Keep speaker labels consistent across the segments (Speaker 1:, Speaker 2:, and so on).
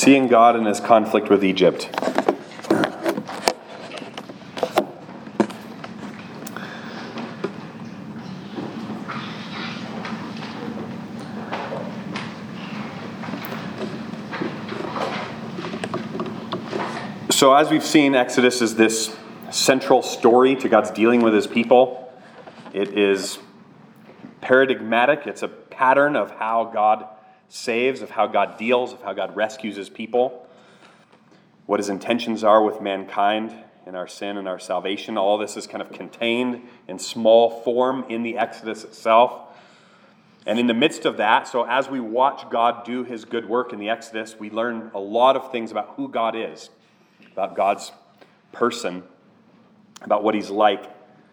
Speaker 1: Seeing God in his conflict with Egypt. So as we've seen, Exodus is this central story to God's dealing with his people. It is paradigmatic. It's a pattern of how God saves, of how God deals, of how God rescues his people, what his intentions are with mankind and our sin and our salvation. All this is kind of contained in small form in the Exodus itself. And in the midst of that, so as we watch God do his good work in the Exodus, we learn a lot of things about who God is, about God's person, about what he's like.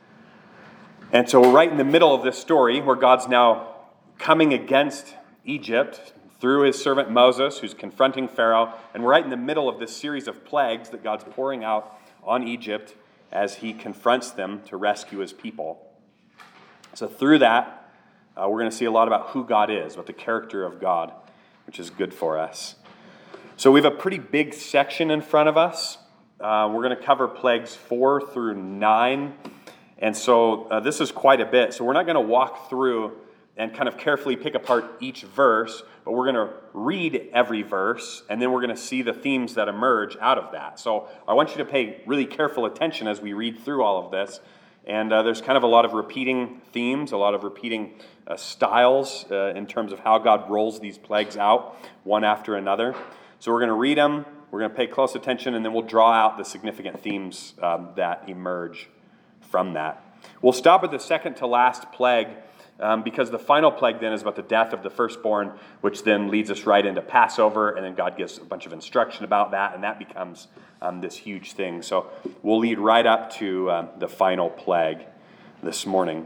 Speaker 1: And so we're right in the middle of this story where God's now coming against Egypt through his servant Moses, who's confronting Pharaoh. And we're right in the middle of this series of plagues that God's pouring out on Egypt as he confronts them to rescue his people. So through that, we're going to see a lot about who God is, about the character of God, which is good for us. So we have a pretty big section in front of us. We're going to cover plagues 4 through 9. And so this is quite a bit. So we're not going to walk through and kind of carefully pick apart each verse, but we're going to read every verse, and then we're going to see the themes that emerge out of that. So I want you to pay really careful attention as we read through all of this. And there's kind of a lot of repeating themes, a lot of repeating styles in terms of how God rolls these plagues out one after another. So we're going to read them, we're going to pay close attention, and then we'll draw out the significant themes that emerge from that. We'll stop at the second to last plague because the final plague then is about the death of the firstborn, which then leads us right into Passover, and then God gives a bunch of instruction about that, and that becomes this huge thing. So we'll lead right up to the final plague this morning.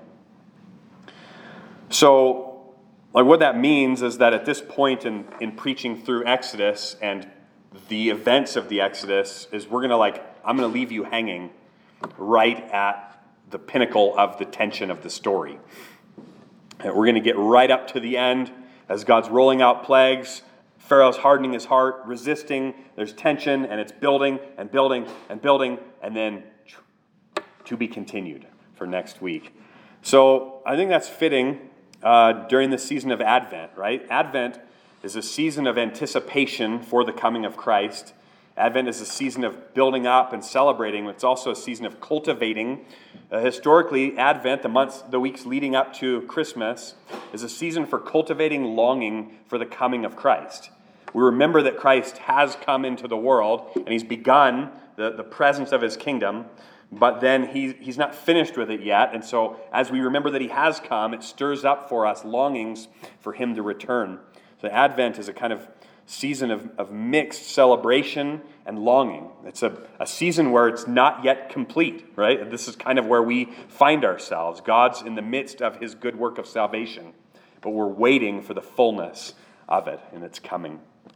Speaker 1: So what that means is that at this point in preaching through Exodus and the events of the Exodus is I'm going to leave you hanging right at the pinnacle of the tension of the story. And we're going to get right up to the end as God's rolling out plagues. Pharaoh's hardening his heart, resisting. There's tension, and it's building and building and building, and then to be continued for next week. So I think that's fitting during the season of Advent, right? Advent is a season of anticipation for the coming of Christ. Advent is a season of building up and celebrating. It's also a season of cultivating. Historically, Advent, the weeks leading up to Christmas, is a season for cultivating longing for the coming of Christ. We remember that Christ has come into the world, and he's begun the presence of his kingdom, but then he's not finished with it yet. And so as we remember that he has come, it stirs up for us longings for him to return. So Advent is a kind of season of mixed celebration and longing. It's a season where it's not yet complete, right? This is kind of where we find ourselves. God's in the midst of his good work of salvation, but we're waiting for the fullness of it, and it's coming.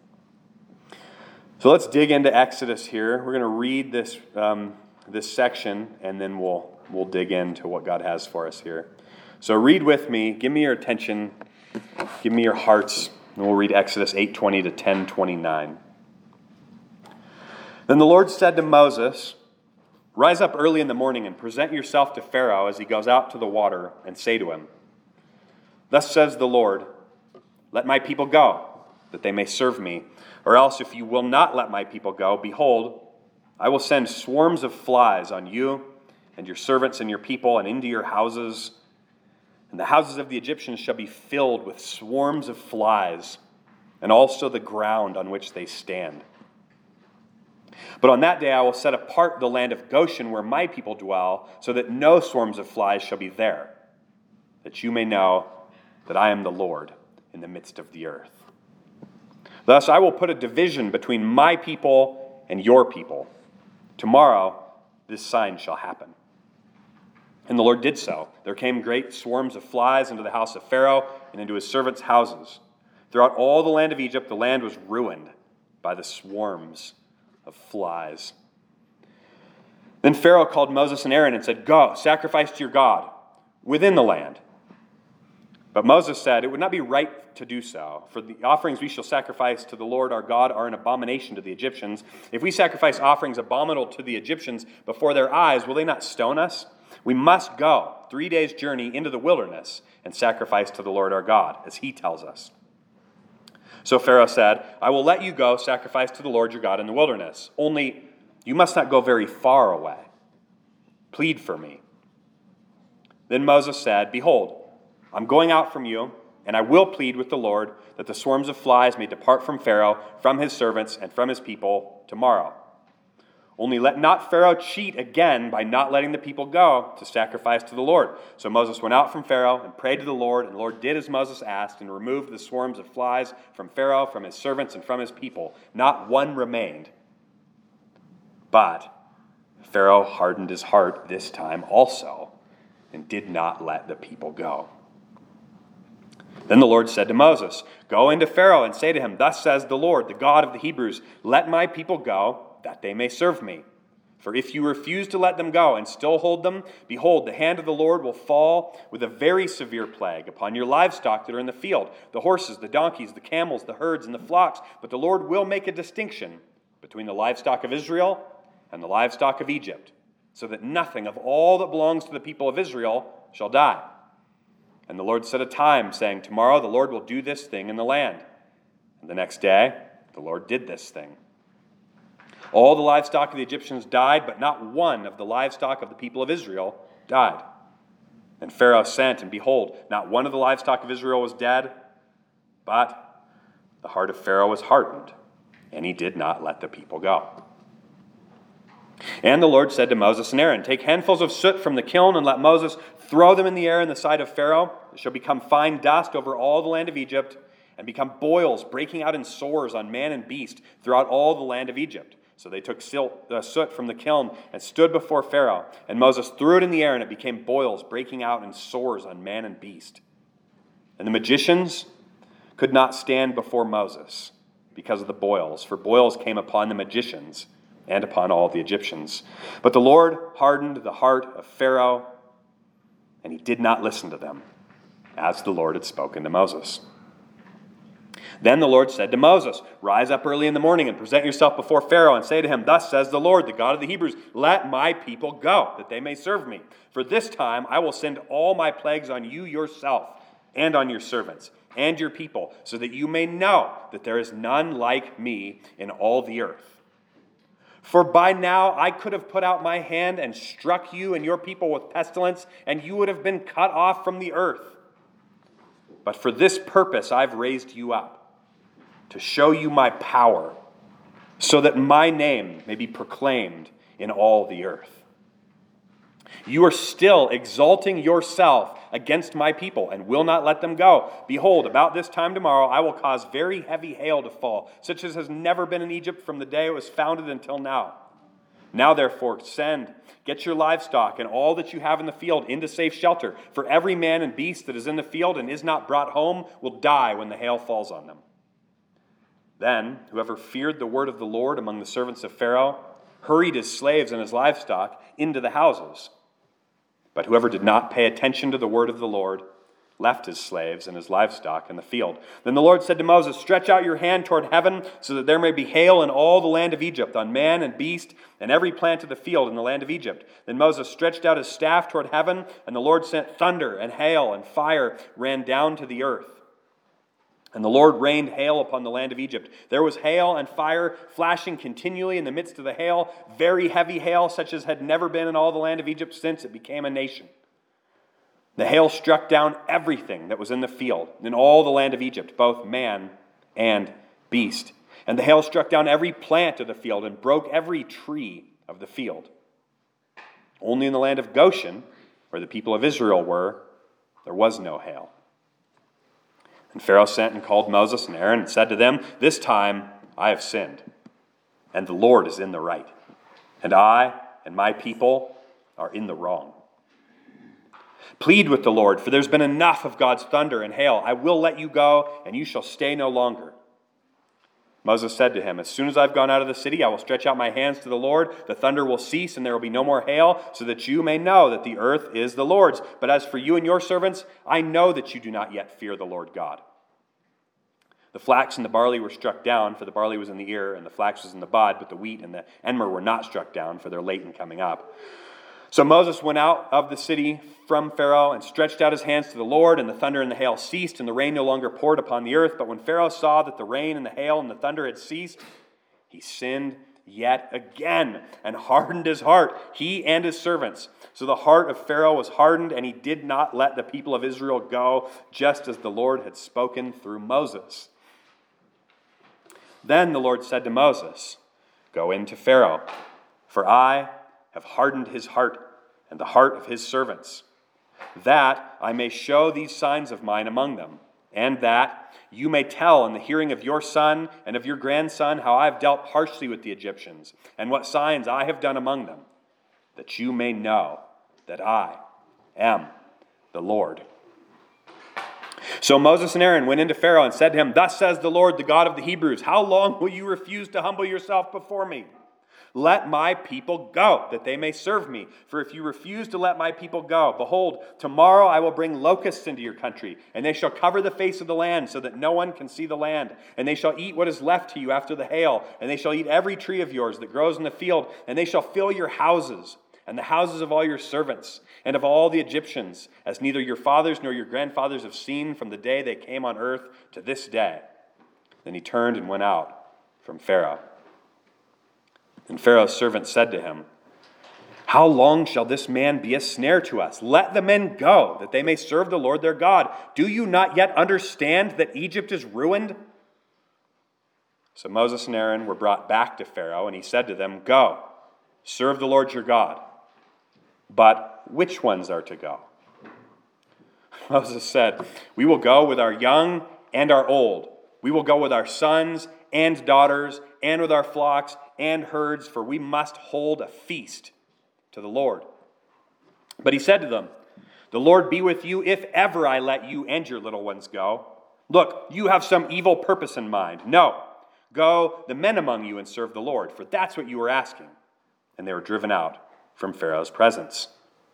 Speaker 1: So let's dig into Exodus here. We're going to read this section, and then we'll dig into what God has for us here. So read with me. Give me your attention. Give me your hearts. And we'll read Exodus 8:20 to 10:29. Then the Lord said to Moses, "Rise up early in the morning and present yourself to Pharaoh as he goes out to the water, and say to him, 'Thus says the Lord, let my people go, that they may serve me. Or else if you will not let my people go, behold, I will send swarms of flies on you and your servants and your people and into your houses. And the houses of the Egyptians shall be filled with swarms of flies, and also the ground on which they stand. But on that day I will set apart the land of Goshen where my people dwell, so that no swarms of flies shall be there, that you may know that I am the Lord in the midst of the earth. Thus I will put a division between my people and your people. Tomorrow this sign shall happen.' And the Lord did so. There came great swarms of flies into the house of Pharaoh and into his servants' houses. Throughout all the land of Egypt, the land was ruined by the swarms of flies. Then Pharaoh called Moses and Aaron and said, 'Go, sacrifice to your God within the land.' But Moses said, 'It would not be right to do so. For the offerings we shall sacrifice to the Lord our God are an abomination to the Egyptians. If we sacrifice offerings abominable to the Egyptians before their eyes, will they not stone us? We must go 3 days' journey into the wilderness and sacrifice to the Lord our God, as he tells us." So Pharaoh said, "I will let you go sacrifice to the Lord your God in the wilderness. Only you must not go very far away. Plead for me." Then Moses said, "Behold, I'm going out from you, and I will plead with the Lord that the swarms of flies may depart from Pharaoh, from his servants, and from his people tomorrow. Only let not Pharaoh cheat again by not letting the people go to sacrifice to the Lord." So Moses went out from Pharaoh and prayed to the Lord, and the Lord did as Moses asked and removed the swarms of flies from Pharaoh, from his servants, and from his people. Not one remained. But Pharaoh hardened his heart this time also and did not let the people go. Then the Lord said to Moses, "Go into Pharaoh and say to him, 'Thus says the Lord, the God of the Hebrews, let my people go, that they may serve me. For if you refuse to let them go and still hold them, behold, the hand of the Lord will fall with a very severe plague upon your livestock that are in the field, the horses, the donkeys, the camels, the herds, and the flocks. But the Lord will make a distinction between the livestock of Israel and the livestock of Egypt, so that nothing of all that belongs to the people of Israel shall die.' And the Lord set a time, saying, 'Tomorrow the Lord will do this thing in the land.' And the next day the Lord did this thing. All the livestock of the Egyptians died, but not one of the livestock of the people of Israel died. And Pharaoh sent, and behold, not one of the livestock of Israel was dead, but the heart of Pharaoh was hardened, and he did not let the people go. And the Lord said to Moses and Aaron, 'Take handfuls of soot from the kiln, and let Moses throw them in the air in the sight of Pharaoh. It shall become fine dust over all the land of Egypt, and become boils breaking out in sores on man and beast throughout all the land of Egypt.' So they took soot from the kiln and stood before Pharaoh. And Moses threw it in the air, and it became boils breaking out in sores on man and beast. And the magicians could not stand before Moses because of the boils, for boils came upon the magicians and upon all the Egyptians. But the Lord hardened the heart of Pharaoh, and he did not listen to them, as the Lord had spoken to Moses. Then the Lord said to Moses, "Rise up early in the morning and present yourself before Pharaoh and say to him, 'Thus says the Lord, the God of the Hebrews, let my people go, that they may serve me. For this time I will send all my plagues on you yourself and on your servants and your people, so that you may know that there is none like me in all the earth. For by now I could have put out my hand and struck you and your people with pestilence, and you would have been cut off from the earth. But for this purpose I've raised you up, to show you my power, so that my name may be proclaimed in all the earth. You are still exalting yourself against my people, and will not let them go. Behold, about this time tomorrow I will cause very heavy hail to fall, such as has never been in Egypt from the day it was founded until now. Now therefore get your livestock and all that you have in the field into safe shelter, for every man and beast that is in the field and is not brought home will die when the hail falls on them.' Then whoever feared the word of the Lord among the servants of Pharaoh hurried his slaves and his livestock into the houses. But whoever did not pay attention to the word of the Lord left his slaves and his livestock in the field. Then the Lord said to Moses, 'Stretch out your hand toward heaven, so that there may be hail in all the land of Egypt, on man and beast, and every plant of the field in the land of Egypt.' Then Moses stretched out his staff toward heaven, and the Lord sent thunder, and hail and fire ran down to the earth. And the Lord rained hail upon the land of Egypt. There was hail and fire flashing continually in the midst of the hail, very heavy hail, such as had never been in all the land of Egypt since it became a nation. The hail struck down everything that was in the field in all the land of Egypt, both man and beast. And the hail struck down every plant of the field and broke every tree of the field. Only in the land of Goshen, where the people of Israel were, there was no hail. And Pharaoh sent and called Moses and Aaron and said to them, 'This time I have sinned, and the Lord is in the right, and I and my people are in the wrong. Plead with the Lord, for there's been enough of God's thunder and hail. I will let you go, and you shall stay no longer.' Moses said to him, 'As soon as I've gone out of the city, I will stretch out my hands to the Lord. The thunder will cease, and there will be no more hail, so that you may know that the earth is the Lord's. But as for you and your servants, I know that you do not yet fear the Lord God.' The flax and the barley were struck down, for the barley was in the ear, and the flax was in the bud, but the wheat and the emmer were not struck down, for they're late in coming up. So Moses went out of the city from Pharaoh and stretched out his hands to the Lord, and the thunder and the hail ceased, and the rain no longer poured upon the earth. But when Pharaoh saw that the rain and the hail and the thunder had ceased, he sinned yet again and hardened his heart, he and his servants. So the heart of Pharaoh was hardened, and he did not let the people of Israel go, just as the Lord had spoken through Moses. Then the Lord said to Moses, "Go in to Pharaoh, for I have hardened his heart and the heart of his servants, that I may show these signs of mine among them, and that you may tell in the hearing of your son and of your grandson how I have dealt harshly with the Egyptians, and what signs I have done among them, that you may know that I am the Lord." So Moses and Aaron went into Pharaoh and said to him, "Thus says the Lord, the God of the Hebrews, how long will you refuse to humble yourself before me? Let my people go, that they may serve me. For if you refuse to let my people go, behold, tomorrow I will bring locusts into your country, and they shall cover the face of the land, so that no one can see the land. And they shall eat what is left to you after the hail, and they shall eat every tree of yours that grows in the field, and they shall fill your houses, and the houses of all your servants, and of all the Egyptians, as neither your fathers nor your grandfathers have seen from the day they came on earth to this day." Then he turned and went out from Pharaoh. And Pharaoh's servants said to him, "How long shall this man be a snare to us? Let the men go, that they may serve the Lord their God. Do you not yet understand that Egypt is ruined?" So Moses and Aaron were brought back to Pharaoh, and he said to them, "Go, serve the Lord your God. But which ones are to go?" Moses said, "We will go with our young and our old. We will go with our sons and daughters, and with our flocks and herds, for we must hold a feast to the Lord." But he said to them, "The Lord be with you if ever I let you and your little ones go. Look, you have some evil purpose in mind. No, go the men among you and serve the Lord, for that's what you were asking." And they were driven out from Pharaoh's presence.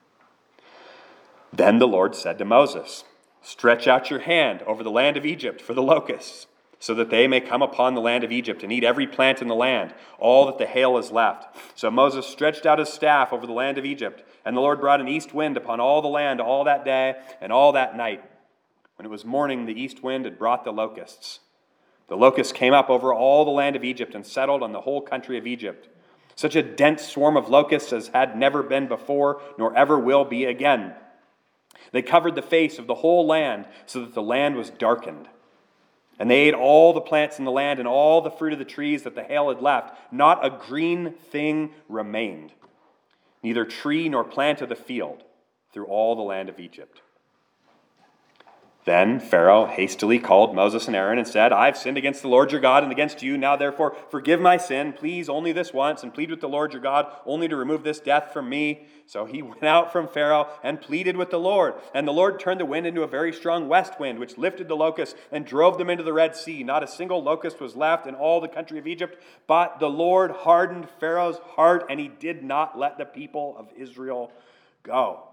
Speaker 1: Then the Lord said to Moses, "Stretch out your hand over the land of Egypt for the locusts, so that they may come upon the land of Egypt and eat every plant in the land, all that the hail is left." So Moses stretched out his staff over the land of Egypt, and the Lord brought an east wind upon all the land all that day and all that night. When it was morning, the east wind had brought the locusts. The locusts came up over all the land of Egypt and settled on the whole country of Egypt. Such a dense swarm of locusts as had never been before, nor ever will be again. They covered the face of the whole land, so that the land was darkened. And they ate all the plants in the land and all the fruit of the trees that the hail had left. Not a green thing remained, neither tree nor plant of the field, through all the land of Egypt. Then Pharaoh hastily called Moses and Aaron and said, "I've sinned against the Lord your God and against you. Now therefore forgive my sin, please, only this once, and plead with the Lord your God only to remove this death from me." So he went out from Pharaoh and pleaded with the Lord. And the Lord turned the wind into a very strong west wind, which lifted the locusts and drove them into the Red Sea. Not a single locust was left in all the country of Egypt. But the Lord hardened Pharaoh's heart, and he did not let the people of Israel go.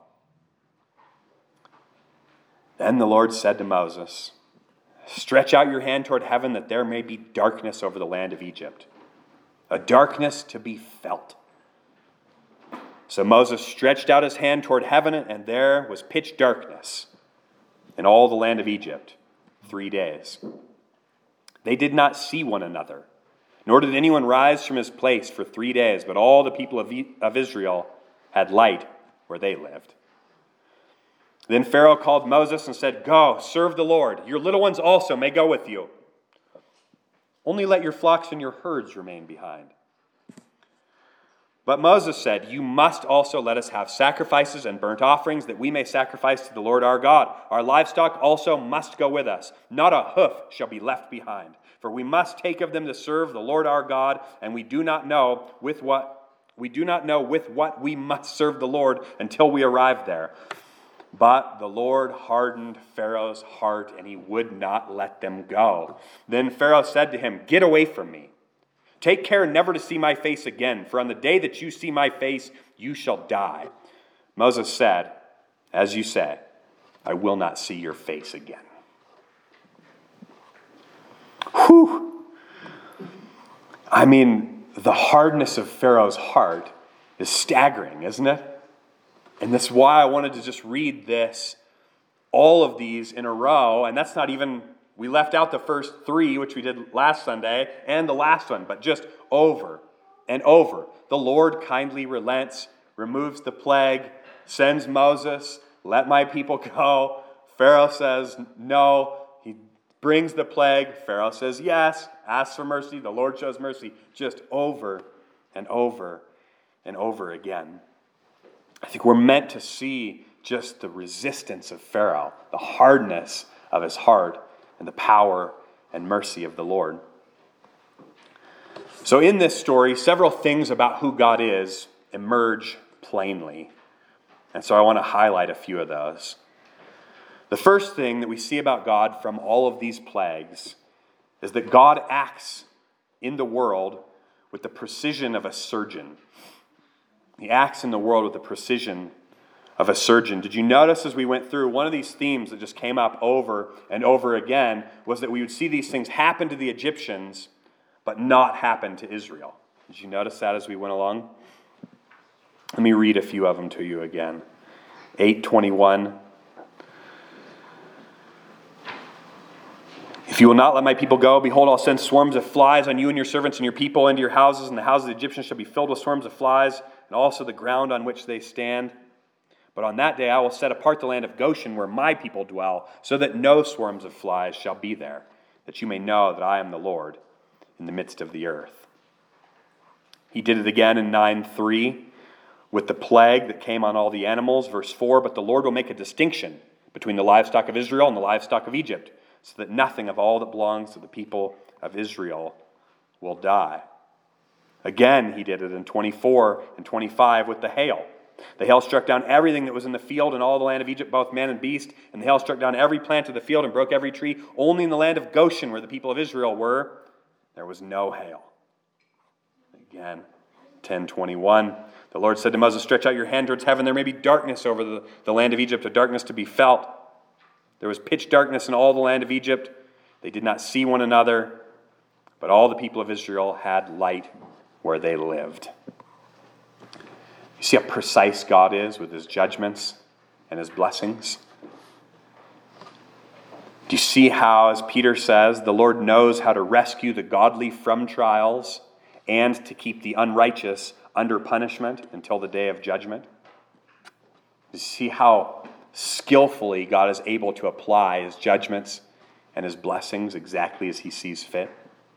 Speaker 1: Then the Lord said to Moses, "Stretch out your hand toward heaven, that there may be darkness over the land of Egypt, a darkness to be felt." So Moses stretched out his hand toward heaven, and there was pitch darkness in all the land of Egypt 3 days. They did not see one another, nor did anyone rise from his place for 3 days, but all the people of Israel had light where they lived. Then Pharaoh called Moses and said, "Go, serve the Lord. Your little ones also may go with you. Only let your flocks and your herds remain behind." But Moses said, "You must also let us have sacrifices and burnt offerings, that we may sacrifice to the Lord our God. Our livestock also must go with us. Not a hoof shall be left behind. For we must take of them to serve the Lord our God, and we do not know with what we must serve the Lord until we arrive there." But the Lord hardened Pharaoh's heart, and he would not let them go. Then Pharaoh said to him, "Get away from me. Take care never to see my face again, for on the day that you see my face, you shall die." Moses said, "As you say, I will not see your face again." whew. I mean, the hardness of Pharaoh's heart is staggering, isn't it? And that's why I wanted to just read all of these in a row, and that's not even, we left out the first three, which we did last Sunday, and the last one, but just over and over. The Lord kindly relents, removes the plague, sends Moses, let my people go. Pharaoh says no. He brings the plague. Pharaoh says yes, asks for mercy. The Lord shows mercy, just over and over and over again. I think we're meant to see just the resistance of Pharaoh, the hardness of his heart, and the power and mercy of the Lord. So in this story, several things about who God is emerge plainly. And so I want to highlight a few of those. The first thing that we see about God from all of these plagues is that God acts in the world with the precision of a surgeon. He acts in the world with the precision of a surgeon. Did you notice as we went through, one of these themes that just came up over and over again was that we would see these things happen to the Egyptians, but not happen to Israel. Did you notice that as we went along? Let me read a few of them to you again. 8:21. If you will not let my people go, behold, I'll send swarms of flies on you and your servants and your people into your houses, and the houses of the Egyptians shall be filled with swarms of flies, and also the ground on which they stand. But on that day I will set apart the land of Goshen where my people dwell, so that no swarms of flies shall be there, that you may know that I am the Lord in the midst of the earth. He did it again in 9:3 with the plague that came on all the animals. Verse 4, but the Lord will make a distinction between the livestock of Israel and the livestock of Egypt, so that nothing of all that belongs to the people of Israel will die. Again, he did it in 24 and 25 with the hail. The hail struck down everything that was in the field in all the land of Egypt, both man and beast, and the hail struck down every plant of the field and broke every tree. Only in the land of Goshen, where the people of Israel were, there was no hail. Again, 10:21. The Lord said to Moses, stretch out your hand towards heaven. There may be darkness over the land of Egypt, a darkness to be felt. There was pitch darkness in all the land of Egypt. They did not see one another, but all the people of Israel had light where they lived. You see how precise God is with his judgments and his blessings? Do you see how, as Peter says, the Lord knows how to rescue the godly from trials and to keep the unrighteous under punishment until the day of judgment? Do you see how skillfully God is able to apply his judgments and his blessings exactly as he sees fit?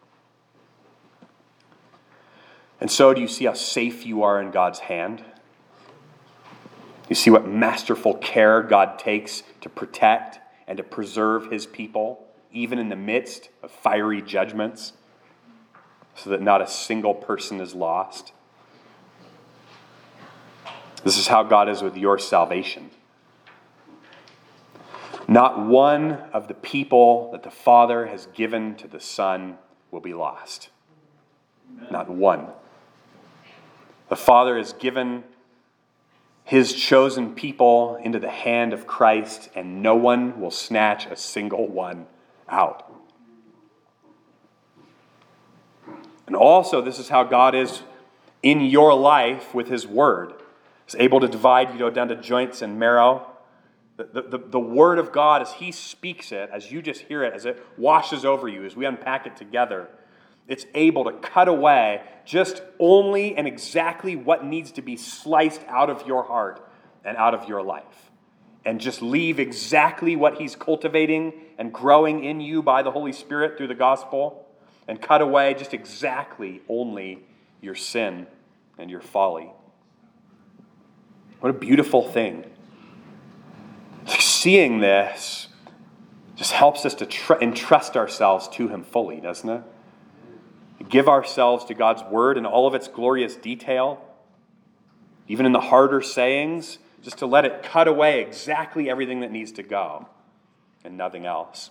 Speaker 1: And so do you see how safe you are in God's hand? You see what masterful care God takes to protect and to preserve his people, even in the midst of fiery judgments, so that not a single person is lost. This is how God is with your salvation. Not one of the people that the Father has given to the Son will be lost. Not one. The Father has given his chosen people into the hand of Christ, and no one will snatch a single one out. And also, this is how God is in your life with his word. He's able to divide you down to joints and marrow. The word of God, as he speaks it, as you just hear it, as it washes over you, as we unpack it together, it's able to cut away just only and exactly what needs to be sliced out of your heart and out of your life. And just leave exactly what he's cultivating and growing in you by the Holy Spirit through the gospel. And cut away just exactly only your sin and your folly. What a beautiful thing. Seeing this just helps us to entrust ourselves to him fully, doesn't it? Give ourselves to God's word in all of its glorious detail, even in the harder sayings, just to let it cut away exactly everything that needs to go and nothing else.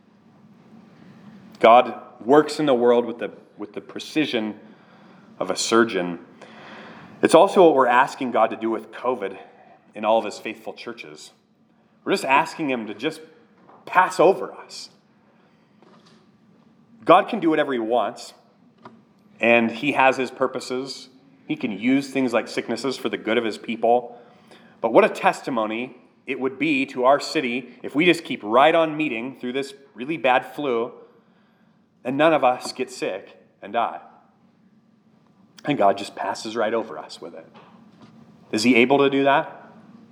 Speaker 1: God works in the world with the precision of a surgeon. It's also what we're asking God to do with COVID in all of his faithful churches. We're just asking him to just pass over us. God can do whatever he wants, and he has his purposes. He can use things like sicknesses for the good of his people. But what a testimony it would be to our city if we just keep right on meeting through this really bad flu and none of us get sick and die. And God just passes right over us with it. Is he able to do that?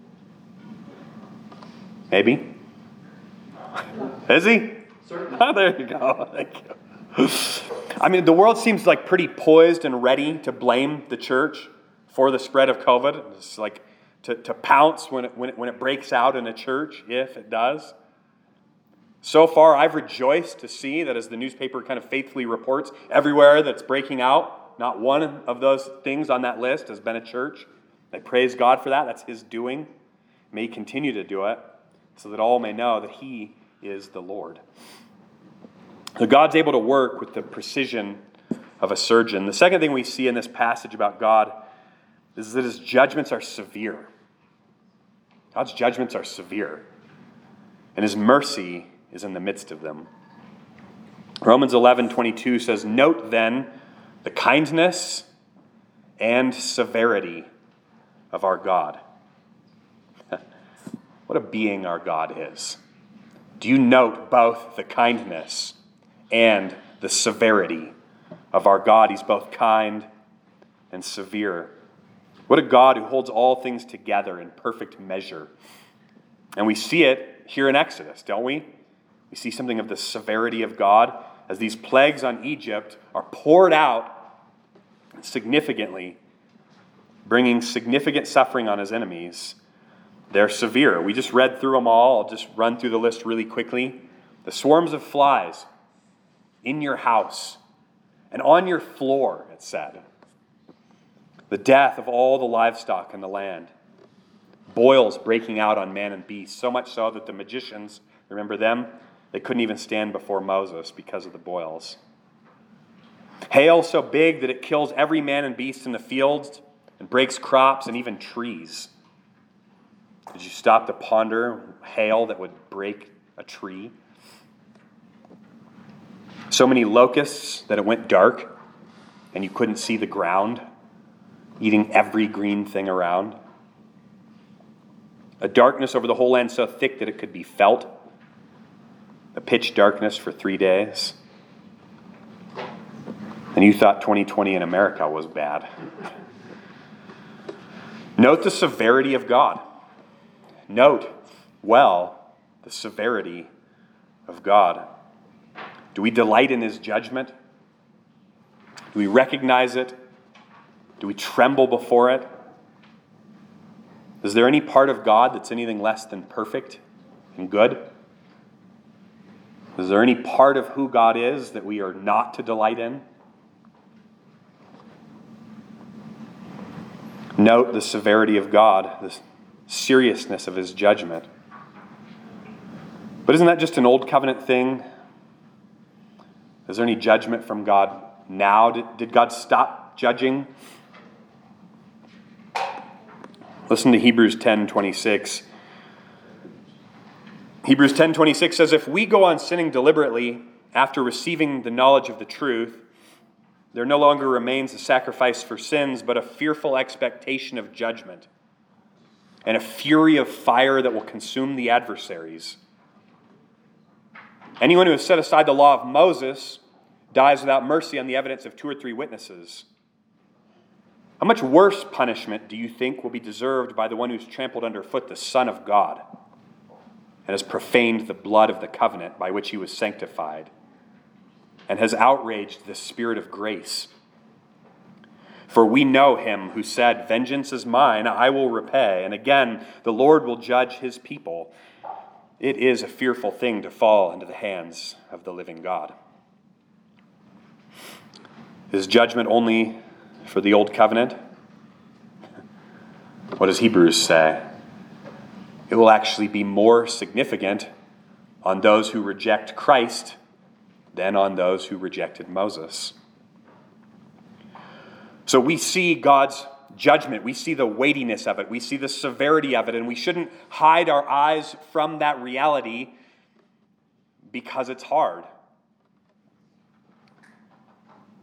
Speaker 1: Maybe. Is he?
Speaker 2: Certainly.
Speaker 1: Oh, there you go. Thank you. I mean, the world seems like pretty poised and ready to blame the church for the spread of COVID. It's like to pounce when it breaks out in a church, if it does. So far, I've rejoiced to see that as the newspaper kind of faithfully reports, everywhere that's breaking out, not one of those things on that list has been a church. I praise God for that. That's his doing. May he continue to do it so that all may know that he is the Lord. So God's able to work with the precision of a surgeon. The second thing we see in this passage about God is that his judgments are severe. God's judgments are severe. And his mercy is in the midst of them. Romans 11:22 says, "Note then the kindness and severity of our God." What a being our God is. Do you note both the kindness and the severity of our God? He's both kind and severe. What a God who holds all things together in perfect measure. And we see it here in Exodus, don't we? We see something of the severity of God as these plagues on Egypt are poured out significantly, bringing significant suffering on his enemies. They're severe. We just read through them all. I'll just run through the list really quickly. The swarms of flies in your house and on your floor, it said. The death of all the livestock in the land. Boils breaking out on man and beast, so much so that the magicians, remember them? They couldn't even stand before Moses because of the boils. Hail so big that it kills every man and beast in the fields and breaks crops and even trees. Did you stop to ponder hail that would break a tree? So many locusts that it went dark and you couldn't see the ground, eating every green thing around. A darkness over the whole land so thick that it could be felt. A pitch darkness for 3 days. And you thought 2020 in America was bad. Note the severity of God. Note well the severity of God. Do we delight in his judgment? Do we recognize it? Do we tremble before it? Is there any part of God that's anything less than perfect and good? Is there any part of who God is that we are not to delight in? Note the severity of God, the seriousness of his judgment. But isn't that just an old covenant thing? Is there any judgment from God now? Did God stop judging? Listen to Hebrews 10:26. Hebrews 10:26 says, "If we go on sinning deliberately after receiving the knowledge of the truth, there no longer remains a sacrifice for sins, but a fearful expectation of judgment and a fury of fire that will consume the adversaries. Anyone who has set aside the law of Moses dies without mercy on the evidence of 2 or 3 witnesses. How much worse punishment do you think will be deserved by the one who's trampled underfoot the Son of God and has profaned the blood of the covenant by which he was sanctified and has outraged the Spirit of grace? For we know him who said, 'Vengeance is mine, I will repay.' And again, the Lord will judge his people. It is a fearful thing to fall into the hands of the living God." Is judgment only for the old covenant? What does Hebrews say? It will actually be more significant on those who reject Christ than on those who rejected Moses. So we see God's judgment. We see the weightiness of it. We see the severity of it. And we shouldn't hide our eyes from that reality because it's hard.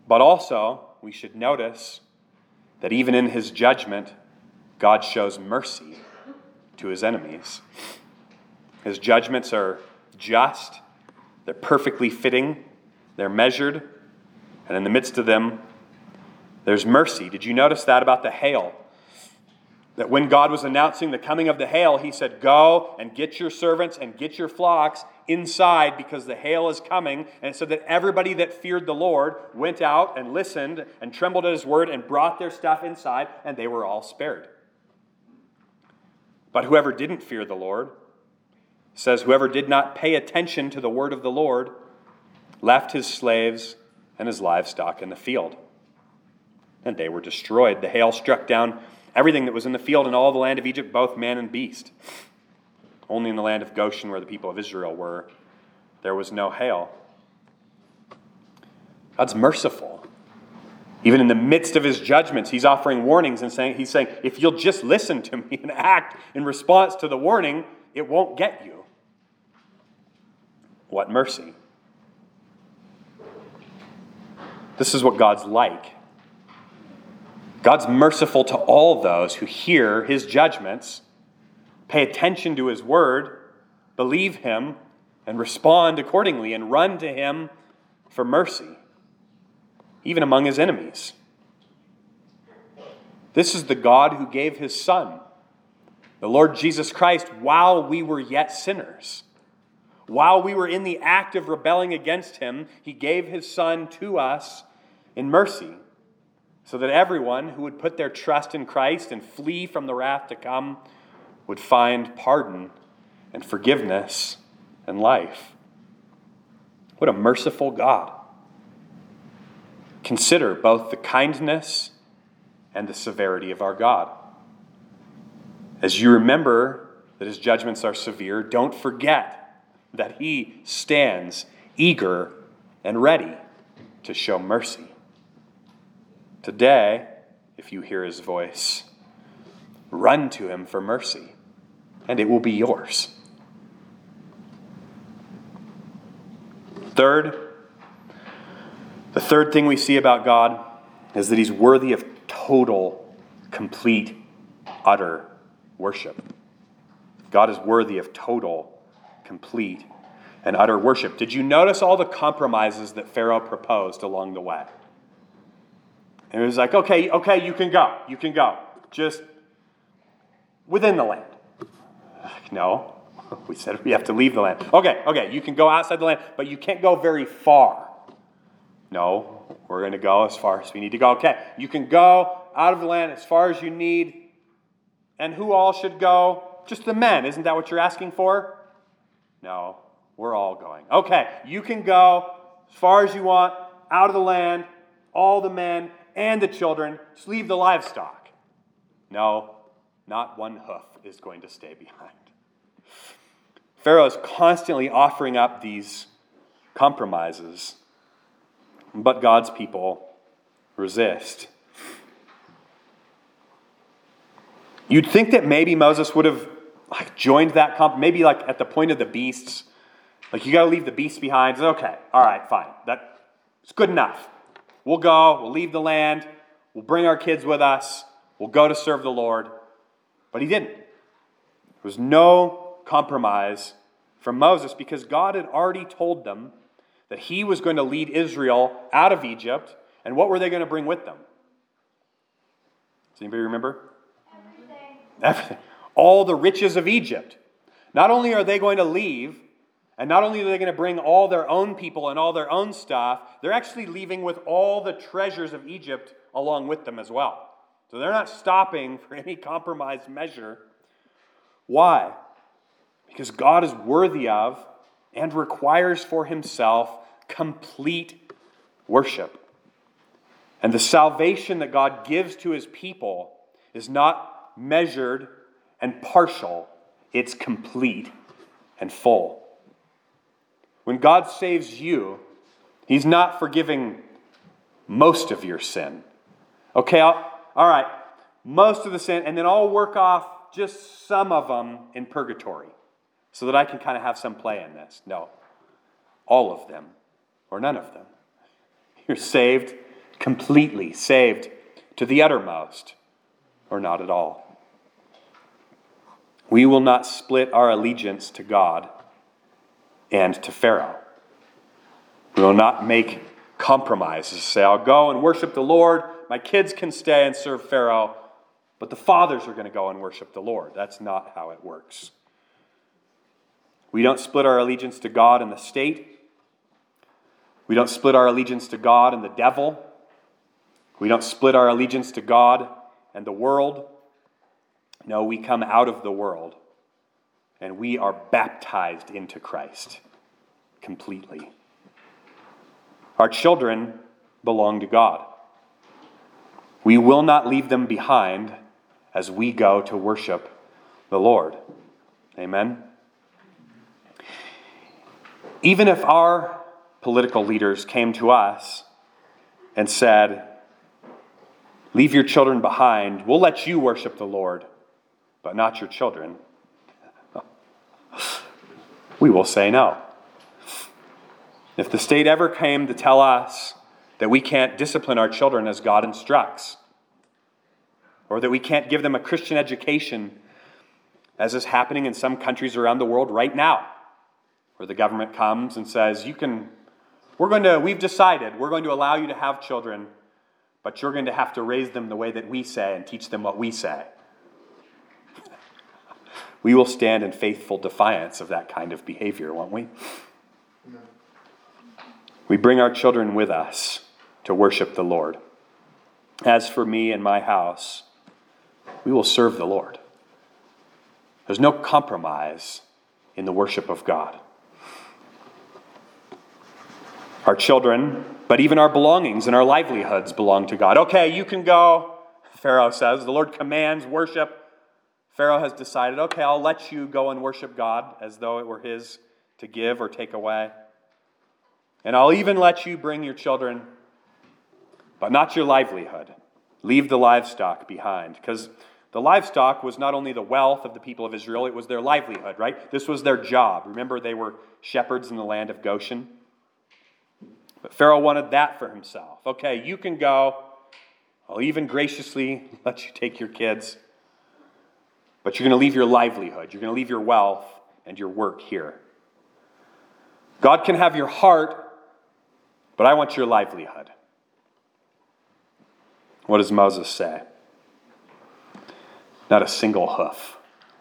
Speaker 1: But also, we should notice that even in his judgment, God shows mercy to his enemies. His judgments are just, they're perfectly fitting, they're measured, and in the midst of them, there's mercy. Did you notice that about the hail? That when God was announcing the coming of the hail, he said, go and get your servants and get your flocks inside because the hail is coming. And it said that everybody that feared the Lord went out and listened and trembled at his word and brought their stuff inside, and they were all spared. But whoever didn't fear the Lord, says whoever did not pay attention to the word of the Lord left his slaves and his livestock in the field. And they were destroyed. The hail struck down everything that was in the field in all the land of Egypt, both man and beast. Only in the land of Goshen, where the people of Israel were, there was no hail. God's merciful. Even in the midst of his judgments, he's offering warnings and he's saying, if you'll just listen to me and act in response to the warning, it won't get you. What mercy. This is what God's like. God's merciful to all those who hear his judgments, pay attention to his word, believe him, and respond accordingly and run to him for mercy, even among his enemies. This is the God who gave his Son, the Lord Jesus Christ, while we were yet sinners. While we were in the act of rebelling against him, he gave his Son to us in mercy, so that everyone who would put their trust in Christ and flee from the wrath to come would find pardon and forgiveness and life. What a merciful God. Consider both the kindness and the severity of our God. As you remember that his judgments are severe, don't forget that he stands eager and ready to show mercy. Today, if you hear his voice, run to him for mercy, and it will be yours. The third thing we see about God is that he's worthy of total, complete, utter worship. God is worthy of total, complete, and utter worship. Did you notice all the compromises that Pharaoh proposed along the way? And it was like, okay, you can go. Just within the land. No, we said we have to leave the land. Okay, you can go outside the land, but you can't go very far. No, we're going to go as far as we need to go. Okay, you can go out of the land as far as you need. And who all should go? Just the men. Isn't that what you're asking for? No, we're all going. Okay, you can go as far as you want, out of the land, all the men and the children. Just leave the livestock. No, not one hoof is going to stay behind. Pharaoh is constantly offering up these compromises, but God's people resist. You'd think that maybe Moses would have joined that maybe at the point of the beasts. You got to leave the beasts behind. Okay, all right, fine. That's good enough. We'll go, we'll leave the land, we'll bring our kids with us, we'll go to serve the Lord. But he didn't. There was no compromise from Moses because God had already told them that he was going to lead Israel out of Egypt, and what were they going to bring with them? Does anybody remember? Everything. All the riches of Egypt. Not only are they going to leave, and not only are they going to bring all their own people and all their own stuff, they're actually leaving with all the treasures of Egypt along with them as well. So they're not stopping for any compromised measure. Why? Because God is worthy of and requires for himself complete worship. And the salvation that God gives to his people is not measured and partial. It's complete and full. When God saves you, he's not forgiving most of your sin. Okay, all right, most of the sin, and then I'll work off just some of them in purgatory so that I can kind of have some play in this. No, all of them or none of them. You're saved completely saved to the uttermost, or not at all. We will not split our allegiance to God and to Pharaoh. We will not make compromises. Say, I'll go and worship the Lord. My kids can stay and serve Pharaoh, but the fathers are going to go and worship the Lord. That's not how it works. We don't split our allegiance to God and the state. We don't split our allegiance to God and the devil. We don't split our allegiance to God and the world. No, we come out of the world and we are baptized into Christ completely. Our children belong to God. We will not leave them behind as we go to worship the Lord. Amen? Even if our political leaders came to us and said, leave your children behind, we'll let you worship the Lord, but not your children, we will say no. If the state ever came to tell us that we can't discipline our children as God instructs, or that we can't give them a Christian education, as is happening in some countries around the world right now, where the government comes and says, we've decided we're going to allow you to have children, but you're going to have to raise them the way that we say and teach them what we say. We will stand in faithful defiance of that kind of behavior, won't we? No. We bring our children with us to worship the Lord. As for me and my house, we will serve the Lord. There's no compromise in the worship of God. Our children, but even our belongings and our livelihoods belong to God. Okay, you can go, Pharaoh says. The Lord commands worship. Pharaoh has decided, okay, I'll let you go and worship God as though it were his to give or take away. And I'll even let you bring your children, but not your livelihood. Leave the livestock behind. Because the livestock was not only the wealth of the people of Israel, it was their livelihood, right? This was their job. Remember, they were shepherds in the land of Goshen. But Pharaoh wanted that for himself. Okay, you can go. I'll even graciously let you take your kids. But you're going to leave your livelihood. You're going to leave your wealth and your work here. God can have your heart, but I want your livelihood. What does Moses say? Not a single hoof.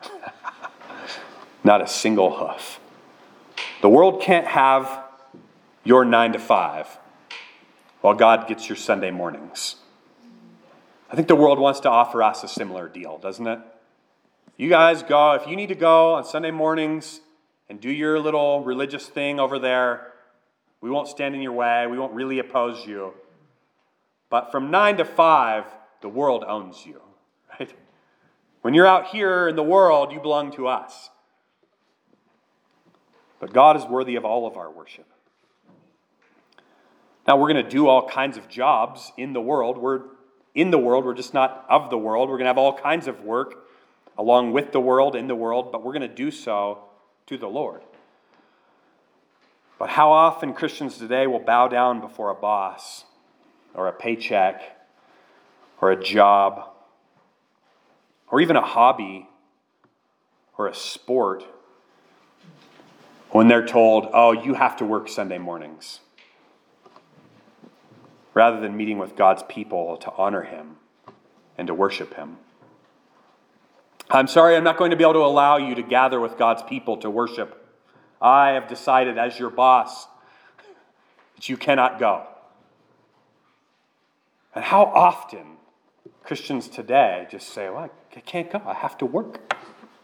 Speaker 1: Not a single hoof. The world can't have your 9 to 5 while God gets your Sunday mornings. I think the world wants to offer us a similar deal, doesn't it? You guys go, if you need to go on Sunday mornings and do your little religious thing over there, we won't stand in your way. We won't really oppose you. But from 9 to 5, the world owns you, right? When you're out here in the world, you belong to us. But God is worthy of all of our worship. Now, we're going to do all kinds of jobs in the world. We're in the world. We're just not of the world. We're going to have all kinds of work along with the world, in the world, but we're going to do so to the Lord. But how often Christians today will bow down before a boss or a paycheck or a job or even a hobby or a sport when they're told, oh, you have to work Sunday mornings, rather than meeting with God's people to honor him and to worship him. I'm sorry, I'm not going to be able to allow you to gather with God's people to worship. I have decided as your boss that you cannot go. And how often Christians today just say, well, I can't go, I have to work.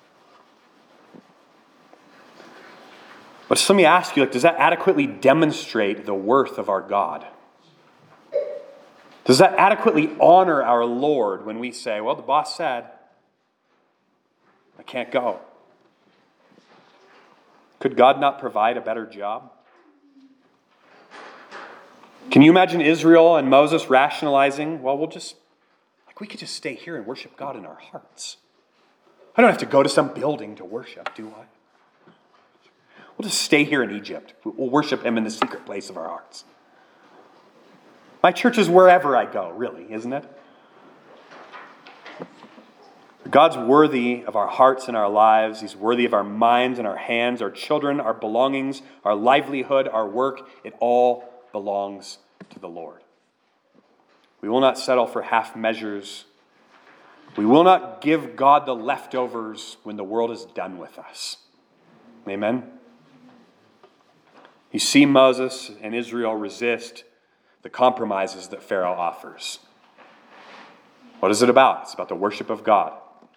Speaker 1: But just let me ask you, does that adequately demonstrate the worth of our God? Does that adequately honor our Lord when we say, well, the boss said, I can't go? Could God not provide a better job? Can you imagine Israel and Moses rationalizing, well, we could just stay here and worship God in our hearts. I don't have to go to some building to worship, do I? We'll just stay here in Egypt. We'll worship him in the secret place of our hearts. My church is wherever I go, really, isn't it? God's worthy of our hearts and our lives. He's worthy of our minds and our hands, our children, our belongings, our livelihood, our work. It all belongs to the Lord. We will not settle for half measures. We will not give God the leftovers when the world is done with us. Amen? You see Moses and Israel resist the compromises that Pharaoh offers. What is it about? It's about the worship of God.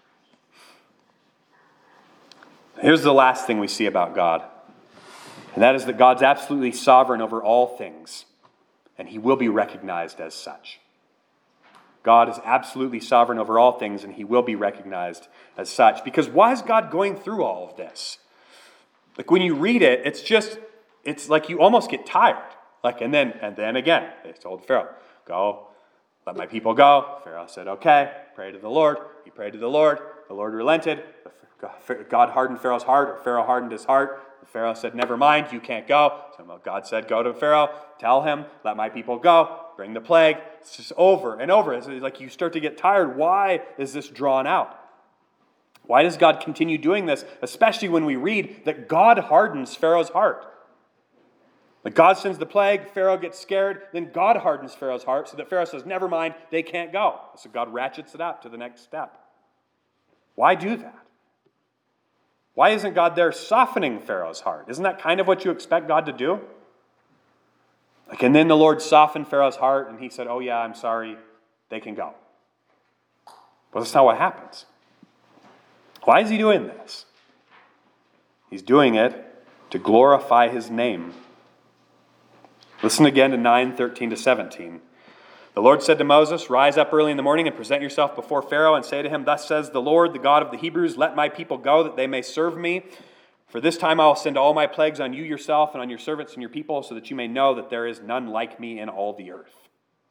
Speaker 1: Here's the last thing we see about God, and that is that God's absolutely sovereign over all things, and he will be recognized as such. God is absolutely sovereign over all things, and he will be recognized as such. Because why is God going through all of this? Like when you read it, it's like you almost get tired. And then again, they told Pharaoh, go, let my people go. Pharaoh said, okay, pray to the Lord. He prayed to the Lord. The Lord relented. God hardened Pharaoh's heart, or Pharaoh hardened his heart. Pharaoh said, never mind, you can't go. So God said, go to Pharaoh, tell him, let my people go, bring the plague. It's just over and over. It's like you start to get tired. Why is this drawn out? Why does God continue doing this, especially when we read that God hardens Pharaoh's heart? Like God sends the plague, Pharaoh gets scared, then God hardens Pharaoh's heart so that Pharaoh says, never mind, they can't go. So God ratchets it up to the next step. Why do that? Why isn't God there softening Pharaoh's heart? Isn't that kind of what you expect God to do? And then the Lord softened Pharaoh's heart and he said, oh yeah, I'm sorry, they can go. But that's not what happens. Why is he doing this? He's doing it to glorify his name. Listen again to 9:13-17. The Lord said to Moses, rise up early in the morning and present yourself before Pharaoh and say to him, thus says the Lord, the God of the Hebrews, let my people go that they may serve me. For this time I will send all my plagues on you yourself and on your servants and your people, so that you may know that there is none like me in all the earth.